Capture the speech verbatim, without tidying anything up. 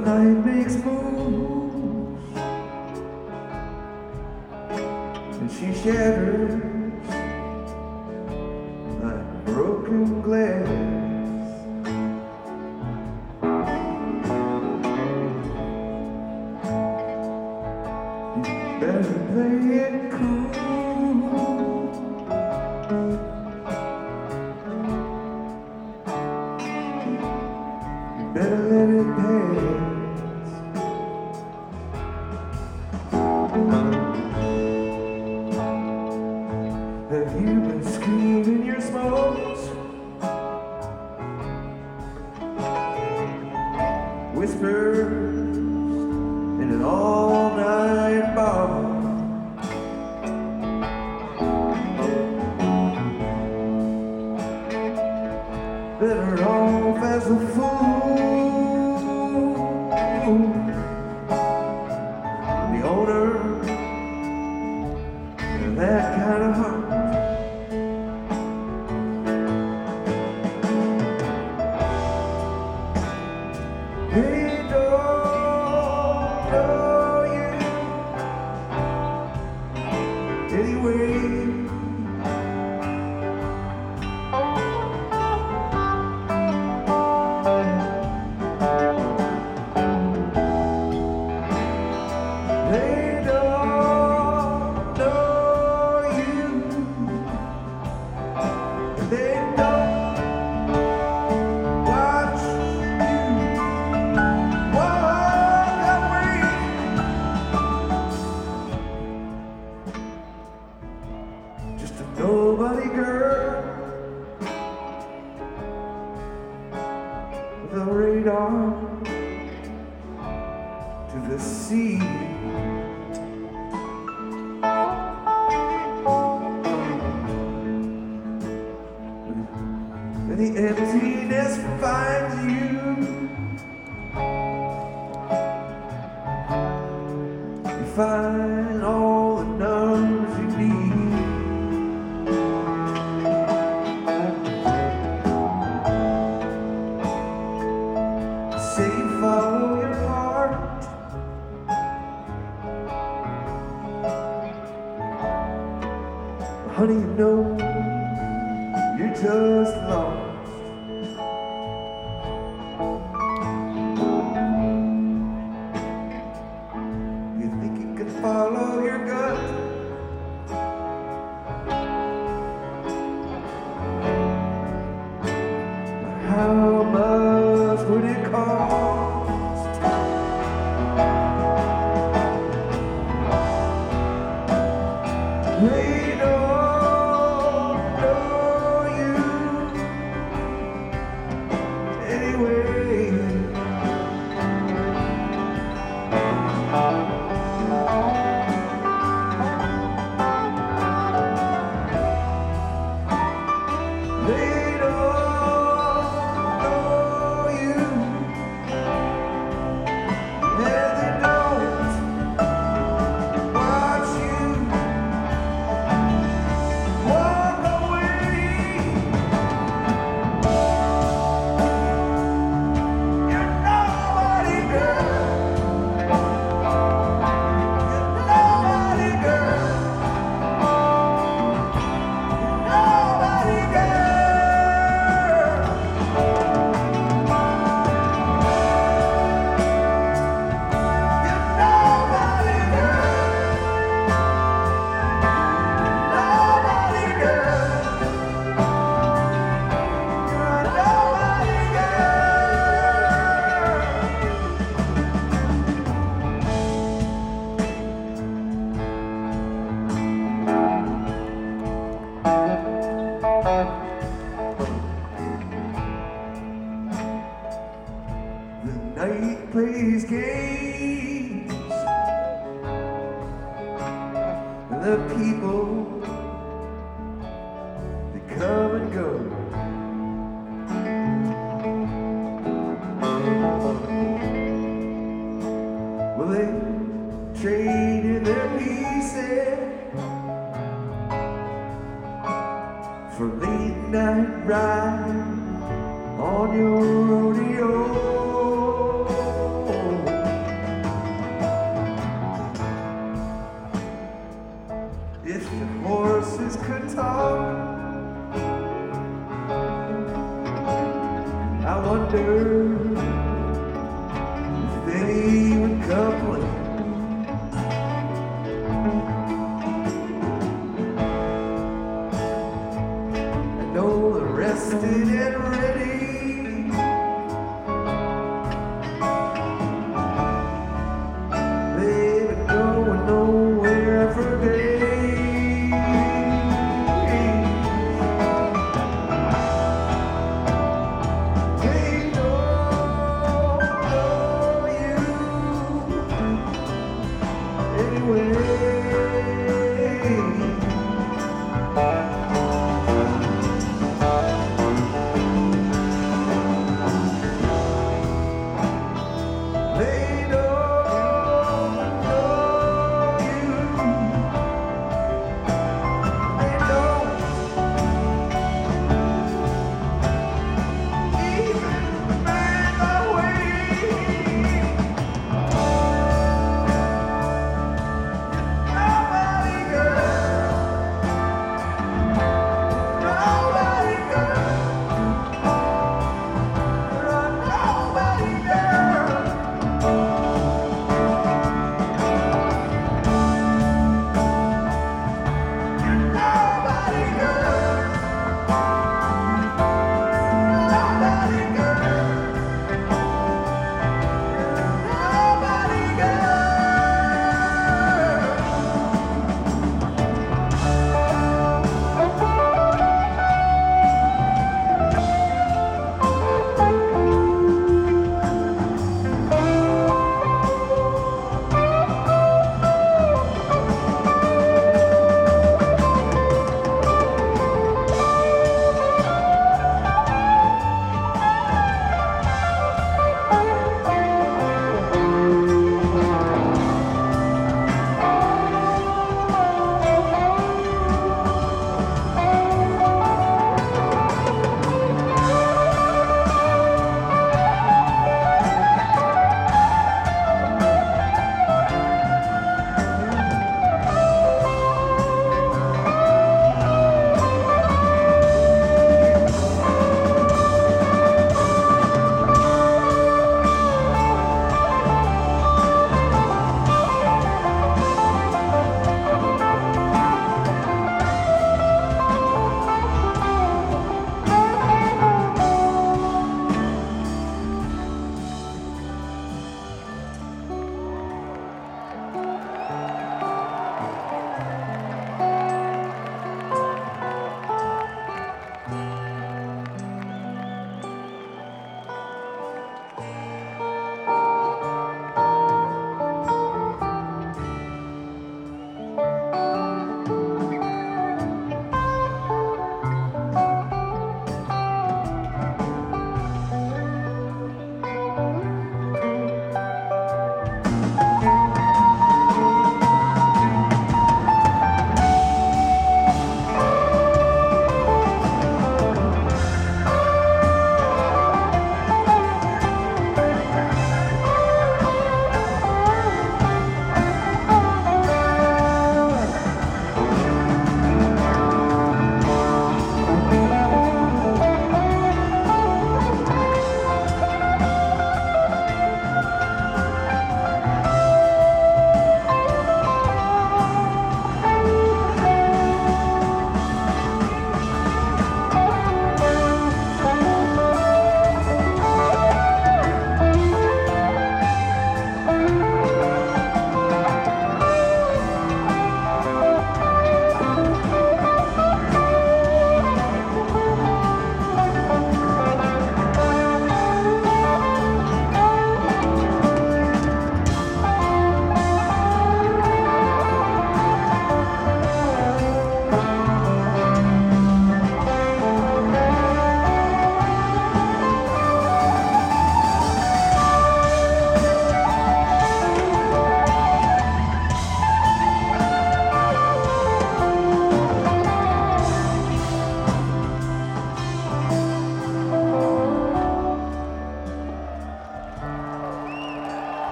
night makes moves, and she shatters like broken glass. You better play it cool. You better let it pass. Have you been screaming your smokes? Whispers in an all-night bar. Better off as a fool. The owner of that kind of heart. They don't know you anyway. They don't know you. They don't watch you walk away. Just a nobody girl with a radar to the sea. And the emptiness finds you. You find all the numbers you need. Say you follow your heart. Honey, you know you're just lost. You think you can follow your gut? How much would it cost? They don't know you anyway. They don't know you, and they don't watch you walk away. You're nobody, girl. You're nobody, girl. Nobody, girl. The night plays games, and the people, they come and go. Well, they traded their pieces for late night ride on your rodeo. couple